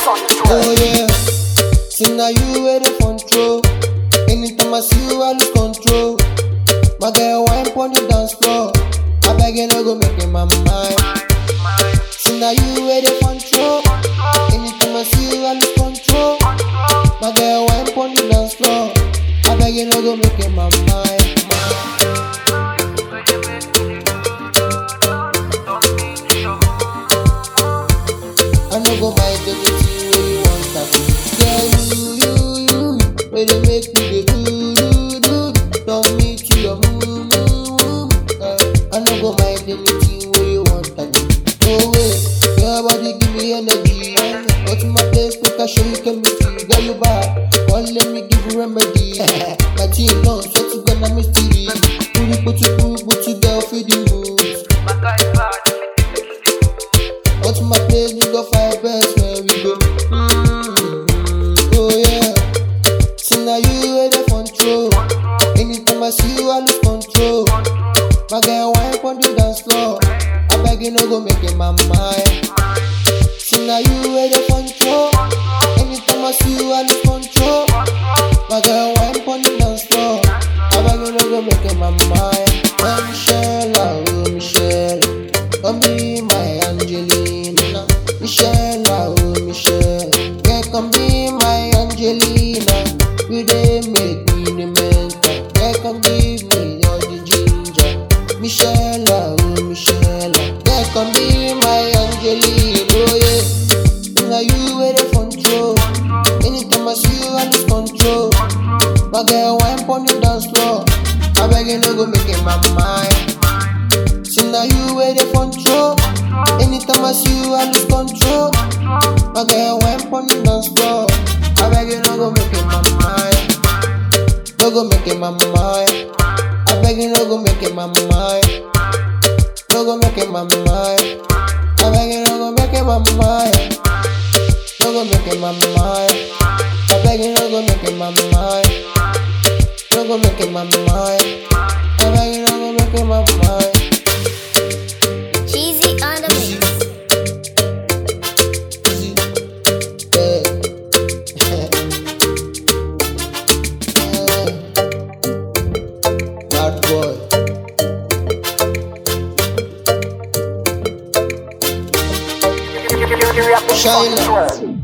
Oh yeah, see now you where the control. Anytime I see you, I lose control. My girl, wine on the dance floor. I beg you, no go make it my mind. See now you where the control. Anytime I see you, I lose control. My girl, wine on the dance floor. I beg you, no go make it my mind. I no go mind anything where you want that. Yeah, you, where they make me do. Don't meet you, your I no go mind anything where you want that. No way, your body give me energy. Go to my place, make I show you chemistry. Girl, you bad, come let me give you remedy. My team don't sweat to gonna mystery. Put you girl, feed the moves. Go to my place, we go five best where we go. Oh yeah, see now you where the control. Anytime I see you, I lose control. My girl, wine on the dance floor. I beg you, no go make it my mind. See now you where the control. Anytime I see you, I lose control. My girl, wine on the dance floor. I beg you, no go make it my mind. Oh Michelle, oh Michelle, come be my Angelina. Michelle, oh Michelle, yeah, come be my Angelina. You dey make me the mental, yeah, come give me all the ginger. Michelle, oh Michelle, yeah, come be my Angelina. Oh yeah, now you where the control. Anytime I see you, I lose control. My girl, wine on the dance floor. I beg you, no go make it my mind. See now you where the control. Anytime I see you, I lose control. My girl, wine on the dance floor. I beg you, no go make it my mind. No go make it my mind. I beg you, no go make it my mind. No go make it my mind. I beg you, no go make it my mind. No go make it my mind. I beg you, no go make it my mind. No go make it my mind. I beg you, no go make it my mind. Cheesy on the mix. Easy, yeah. Bad boy. Shine.